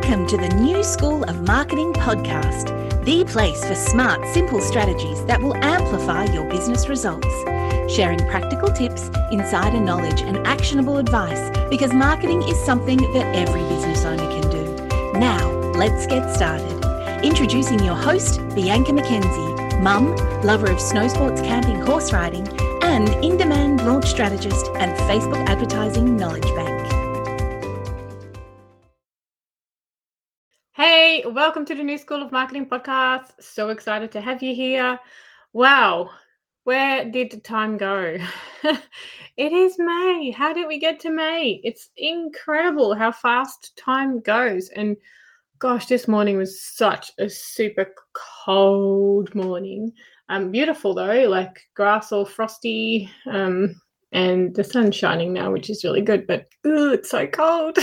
Welcome to the New School of Marketing podcast, the place for smart, simple strategies that will amplify your business results. Sharing practical tips, insider knowledge, and actionable advice because marketing is something that every business owner can do. Now, let's get started. Introducing your host, Bianca McKenzie, mum, lover of snow sports, camping, horse riding, and in-demand launch strategist and Facebook advertising knowledge bank. Hey, welcome to the New School of Marketing podcast. So excited to have you here. Wow, where did the time go? It is May. How did we get to May? It's incredible how fast time goes. And gosh, this morning was such a super cold morning. Beautiful though, like grass all frosty, and the sun's shining now, which is really good, but it's so cold.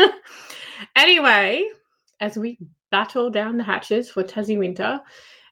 Anyway, as we battle down the hatches for Tassie winter,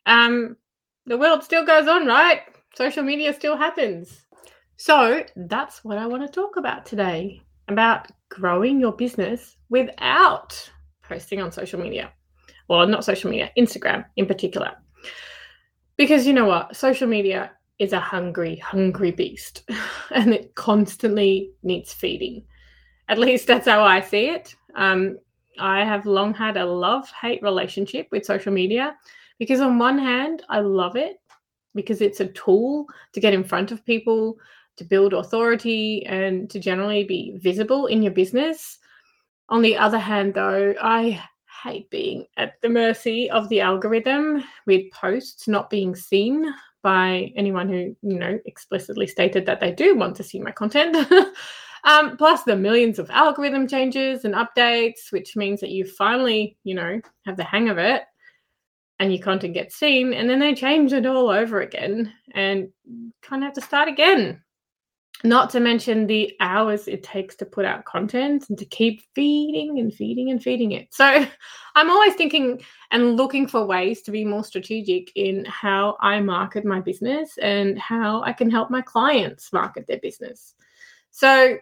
the world still goes on, right? Social media still happens. So that's what I want to talk about today, about growing your business without posting on social media. Well, not social media, Instagram in particular. Because you know what? Social media is a hungry, hungry beast, and it constantly needs feeding. At least that's how I see it. I have long had a love-hate relationship with social media because on one hand, I love it because it's a tool to get in front of people, to build authority, and to generally be visible in your business. On the other hand, though, I hate being at the mercy of the algorithm with posts not being seen by anyone who, explicitly stated that they do want to see my content. Plus the millions of algorithm changes and updates, which means that you finally, have the hang of it and your content gets seen, and then they change it all over again and kind of have to start again. Not to mention the hours it takes to put out content and to keep feeding and feeding and feeding it. So I'm always thinking and looking for ways to be more strategic in how I market my business and how I can help my clients market their business. So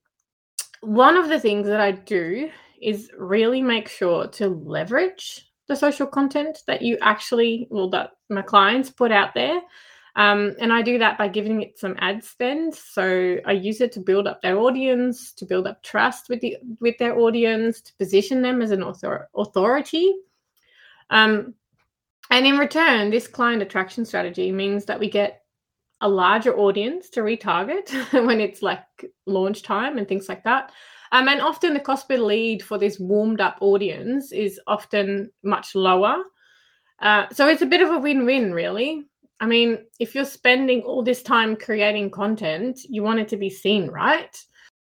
one of the things that I do is really make sure to leverage the social content that that my clients put out there. And I do that by giving it some ad spend. So I use it to build up their audience, to build up trust with their audience, to position them as an authority. And in return, this client attraction strategy means that we get a larger audience to retarget when it's like launch time and things like that. And often the cost per lead for this warmed up audience is often much lower. So it's a bit of a win-win, really. I mean, if you're spending all this time creating content, you want it to be seen, right?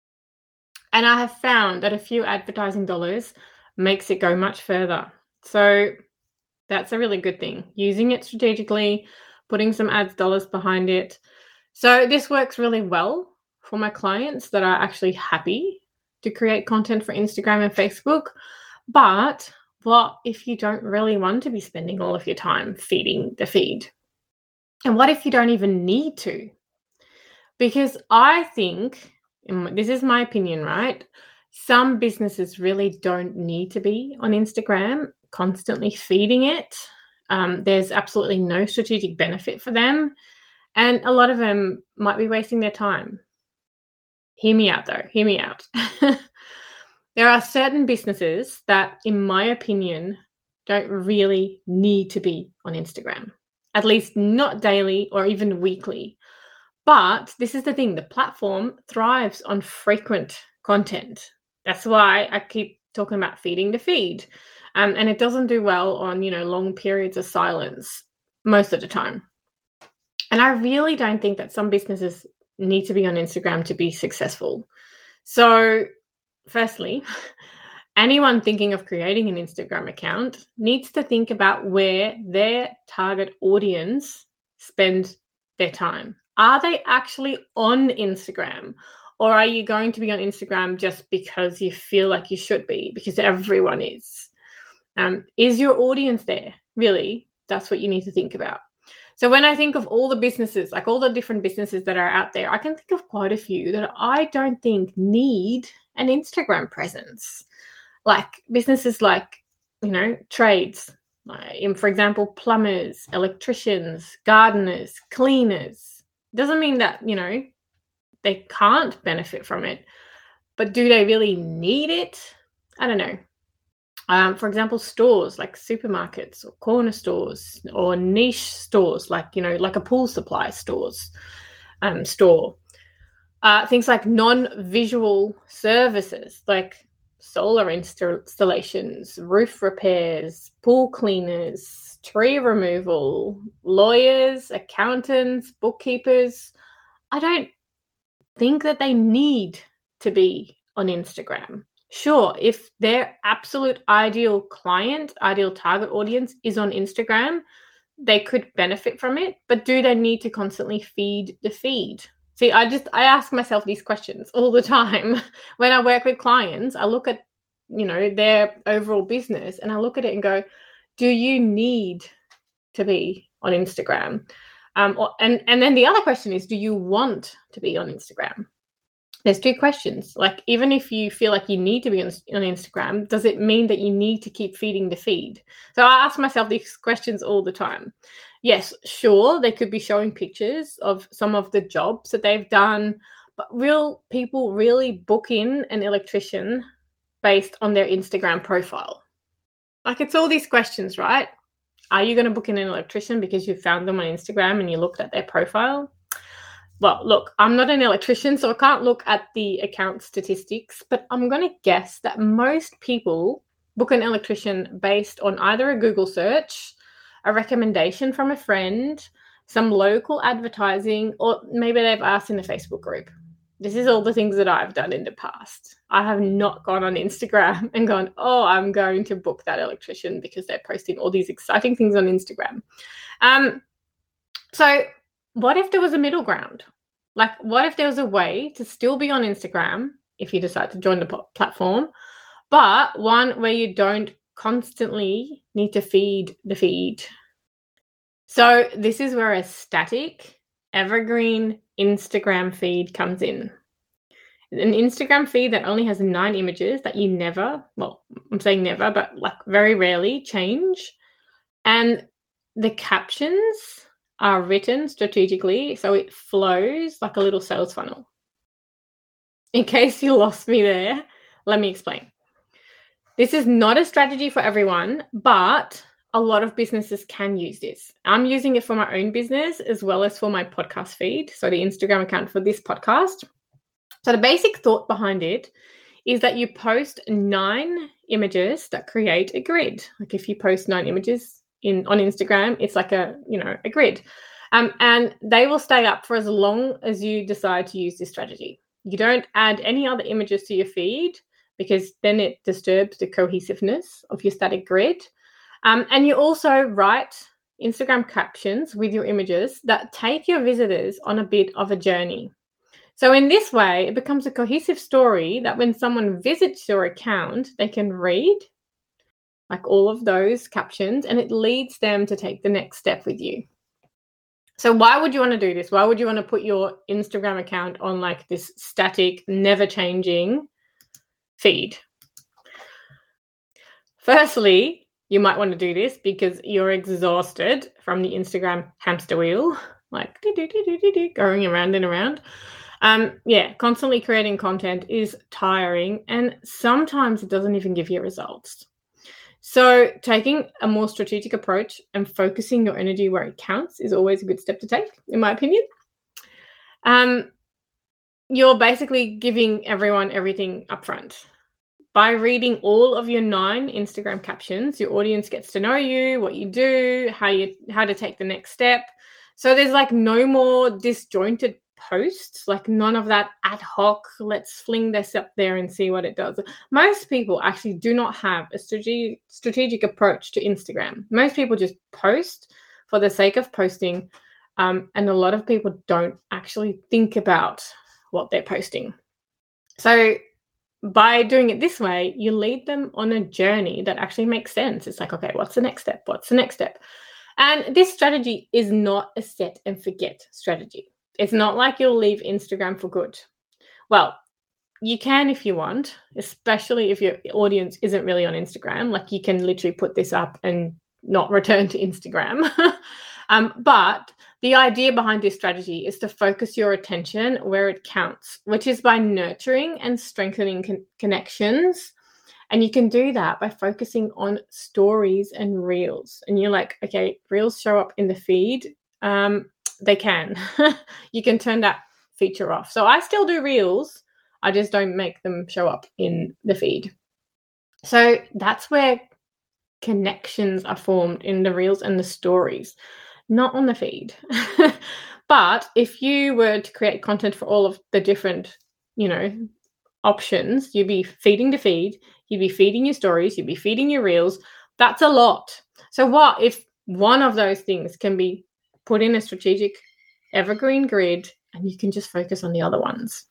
And I have found that a few advertising dollars makes it go much further. So that's a really good thing. Using it strategically, putting some ads dollars behind it. So this works really well for my clients that are actually happy to create content for Instagram and Facebook. But what if you don't really want to be spending all of your time feeding the feed? And what if you don't even need to? Because I think, and this is my opinion, right? Some businesses really don't need to be on Instagram, constantly feeding it. There's absolutely no strategic benefit for them. And a lot of them might be wasting their time. Hear me out, though. Hear me out. There are certain businesses that, in my opinion, don't really need to be on Instagram, at least not daily or even weekly. But this is the thing. The platform thrives on frequent content. That's why I keep talking about feeding the feed. And it doesn't do well on, long periods of silence most of the time. And I really don't think that some businesses need to be on Instagram to be successful. So firstly, anyone thinking of creating an Instagram account needs to think about where their target audience spend their time. Are they actually on Instagram? Or are you going to be on Instagram just because you feel like you should be, because everyone is? Is your audience there? Really, that's what you need to think about. So when I think of all the businesses, like all the different businesses that are out there, I can think of quite a few that I don't think need an Instagram presence. like businesses like, trades, for example, plumbers, electricians, gardeners, cleaners. Doesn't mean that, they can't benefit from it, but do they really need it? I don't know. For example, stores like supermarkets or corner stores or niche stores, like a pool supply store. Things like non-visual services like solar installations, roof repairs, pool cleaners, tree removal, lawyers, accountants, bookkeepers. I don't think that they need to be on Instagram. Sure, if their absolute ideal client, ideal target audience is on Instagram, they could benefit from it, but do they need to constantly feed the feed? See, I ask myself these questions all the time. When I work with clients, I look at, their overall business and I look at it and go, do you need to be on Instagram? And then the other question is, do you want to be on Instagram? There's two questions. Like, even if you feel like you need to be on Instagram, does it mean that you need to keep feeding the feed? So I ask myself these questions all the time. Yes, sure, they could be showing pictures of some of the jobs that they've done, but will people really book in an electrician based on their Instagram profile? Like, it's all these questions, right? Are you going to book in an electrician because you found them on Instagram and you looked at their profile? Well, look, I'm not an electrician, so I can't look at the account statistics, but I'm going to guess that most people book an electrician based on either a Google search, a recommendation from a friend, some local advertising, or maybe they've asked in a Facebook group. This is all the things that I've done in the past. I have not gone on Instagram and gone, oh, I'm going to book that electrician because they're posting all these exciting things on Instagram. So what if there was a middle ground? Like, what if there was a way to still be on Instagram if you decide to join the platform, but one where you don't constantly need to feed the feed? So this is where a static, evergreen Instagram feed comes in. An Instagram feed that only has 9 images that you never, well, I'm saying never, but like very rarely change. And the captions are written strategically, so it flows like a little sales funnel. In case you lost me there, let me explain. This is not a strategy for everyone, but a lot of businesses can use this. I'm using it for my own business as well as for my podcast feed, so the Instagram account for this podcast. So the basic thought behind it is that you post 9 images that create a grid. Like, if you post 9 images on Instagram, it's like a grid. And they will stay up for as long as you decide to use this strategy. You don't add any other images to your feed because then it disturbs the cohesiveness of your static grid. And you also write Instagram captions with your images that take your visitors on a bit of a journey. So in this way, it becomes a cohesive story that when someone visits your account, they can read like all of those captions, and it leads them to take the next step with you. So why would you want to do this? Why would you want to put your Instagram account on like this static, never changing feed? Firstly, you might want to do this because you're exhausted from the Instagram hamster wheel, like going around and around. Constantly creating content is tiring, and sometimes it doesn't even give you results. So taking a more strategic approach and focusing your energy where it counts is always a good step to take, in my opinion. You're basically giving everyone everything upfront. By reading all of your 9 Instagram captions, your audience gets to know you, what you do, how to take the next step. So there's like no more disjointed posts, like none of that ad hoc, let's fling this up there and see what it does. Most people actually do not have a strategic approach to Instagram. Most people just post for the sake of posting, and a lot of people don't actually think about what they're posting. So by doing it this way, you lead them on a journey that actually makes sense. It's like, okay, what's the next step? What's the next step? And this strategy is not a set and forget strategy. It's not like you'll leave Instagram for good. Well, you can if you want, especially if your audience isn't really on Instagram. Like, you can literally put this up and not return to Instagram. But the idea behind this strategy is to focus your attention where it counts, which is by nurturing and strengthening connections. And you can do that by focusing on stories and reels. And you're like, okay, reels show up in the feed. They can. You can turn that feature off. So I still do reels. I just don't make them show up in the feed. So that's where connections are formed, in the reels and the stories, not on the feed. But if you were to create content for all of the different, options, you'd be feeding the feed, you'd be feeding your stories, you'd be feeding your reels. That's a lot. So what if one of those things can be put in a strategic evergreen grid and you can just focus on the other ones?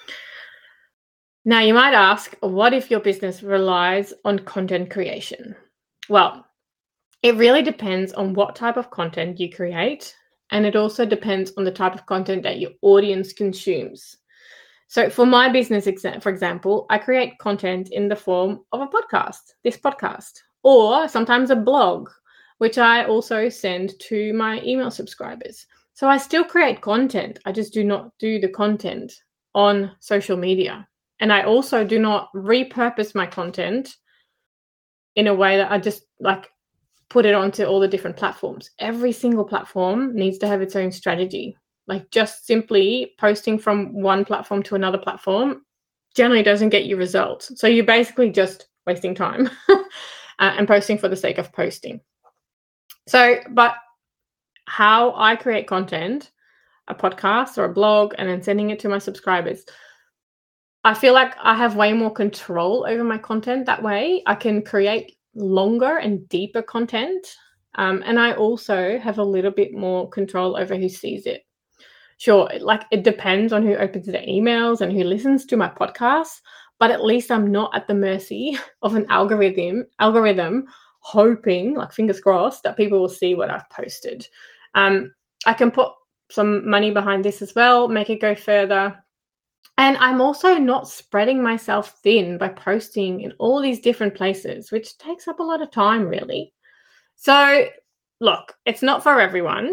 Now, you might ask, what if your business relies on content creation? Well, it really depends on what type of content you create, and it also depends on the type of content that your audience consumes. So for my business, for example, I create content in the form of a podcast, this podcast, or sometimes a blog, which I also send to my email subscribers. So I still create content. I just do not do the content on social media. And I also do not repurpose my content in a way that I just put it onto all the different platforms. Every single platform needs to have its own strategy. Like, just simply posting from one platform to another platform generally doesn't get you results. So you're basically just wasting time and posting for the sake of posting. So, but how I create content, a podcast or a blog, and then sending it to my subscribers, I feel like I have way more control over my content that way. I can create longer and deeper content. And I also have a little bit more control over who sees it. Sure, it depends on who opens their emails and who listens to my podcast, but at least I'm not at the mercy of an algorithm hoping, fingers crossed, that people will see what I've posted. I can put some money behind this as well, make it go further. And I'm also not spreading myself thin by posting in all these different places, which takes up a lot of time, really. So, look, it's not for everyone.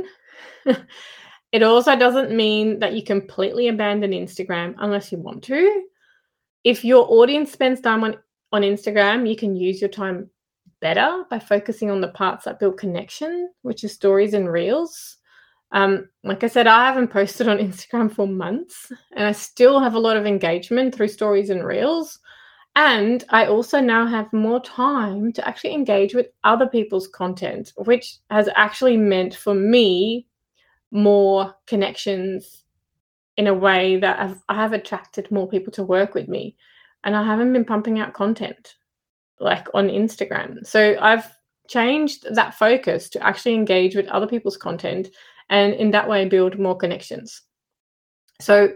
It also doesn't mean that you completely abandon Instagram unless you want to. If your audience spends time on Instagram, you can use your time better by focusing on the parts that build connection, which is stories and reels. Like I said, I haven't posted on Instagram for months, and I still have a lot of engagement through stories and reels. And I also now have more time to actually engage with other people's content, which has actually meant for me more connections in a way that I have attracted more people to work with me. And I haven't been pumping out content on Instagram. So I've changed that focus to actually engage with other people's content and in that way build more connections. So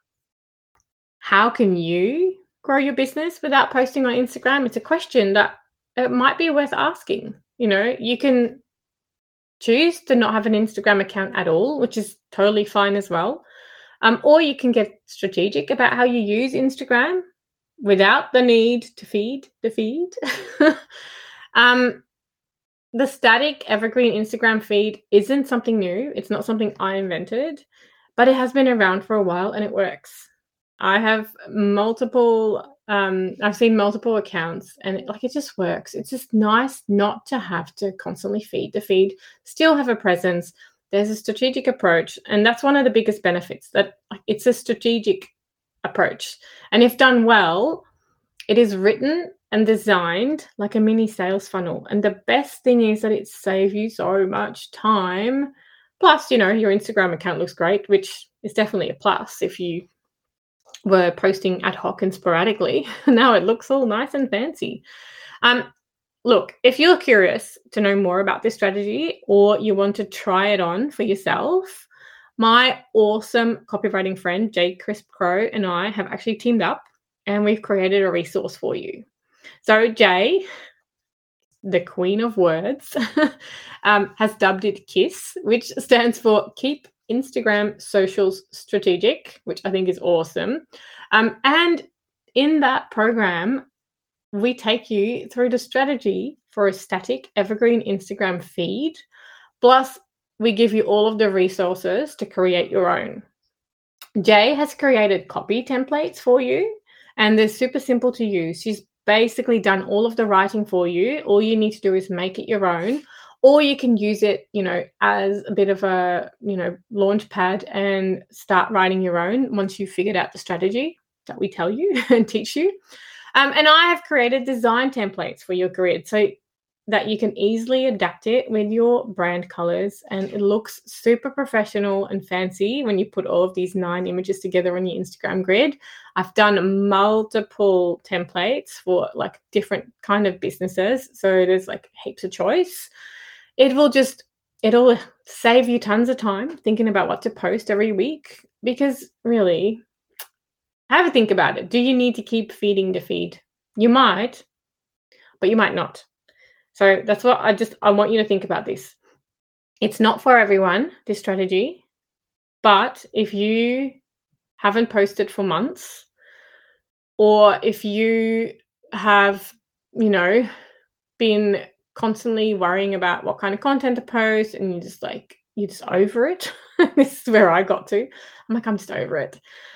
how can you grow your business without posting on Instagram? It's a question that it might be worth asking. You can choose to not have an Instagram account at all, which is totally fine as well. Or you can get strategic about how you use Instagram without the need to feed the feed. The static evergreen Instagram feed isn't something new. It's not something I invented, but it has been around for a while and it works. I have I've seen multiple accounts and it just works. It's just nice not to have to constantly feed the feed, still have a presence. There's a strategic approach. And that's one of the biggest benefits, that it's a strategic approach. And if done well, it is written and designed like a mini sales funnel. And the best thing is that it saves you so much time. Plus, your Instagram account looks great, which is definitely a plus if you were posting ad hoc and sporadically. Now it looks all nice and fancy. Look, if you're curious to know more about this strategy or you want to try it on for yourself, my awesome copywriting friend, Jay Crisp Crow, and I have actually teamed up and we've created a resource for you. So Jay, the queen of words, has dubbed it KISS, which stands for Keep Instagram Socials Strategic, which I think is awesome. And in that program, we take you through the strategy for a static evergreen Instagram feed. Plus, we give you all of the resources to create your own. Jay has created copy templates for you, and they're super simple to use. She's basically done all of the writing for you. All you need to do is make it your own, or you can use it, as a bit of a, launch pad and start writing your own once you've figured out the strategy that we tell you and teach you. And I have created design templates for your grid so that you can easily adapt it with your brand colors, and it looks super professional and fancy when you put all of these 9 images together on your Instagram grid. I've done multiple templates for like different kind of businesses, so there's like heaps of choice. It'll save you tons of time thinking about what to post every week, because really, have a think about it. Do you need to keep feeding the feed? You might, but you might not. So that's what I want you to think about this. It's not for everyone, this strategy, but if you haven't posted for months, or if you have, been constantly worrying about what kind of content to post and you're just over it. This is where I got to. I'm just over it.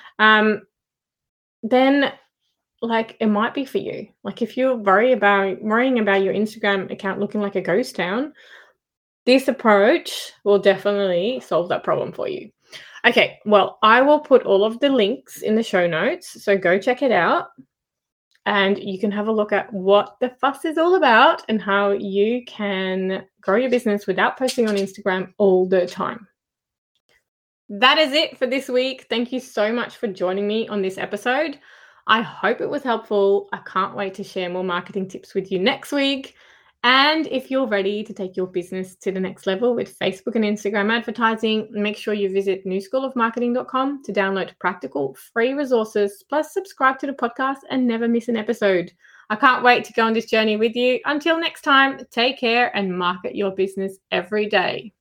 Then it might be for you. If you're worrying about your Instagram account looking like a ghost town, this approach will definitely solve that problem for you. Okay, well, I will put all of the links in the show notes, so go check it out. And you can have a look at what the fuss is all about and how you can grow your business without posting on Instagram all the time. That is it for this week. Thank you so much for joining me on this episode. I hope it was helpful. I can't wait to share more marketing tips with you next week. And if you're ready to take your business to the next level with Facebook and Instagram advertising, make sure you visit newschoolofmarketing.com to download practical free resources, plus subscribe to the podcast and never miss an episode. I can't wait to go on this journey with you. Until next time, take care and market your business every day.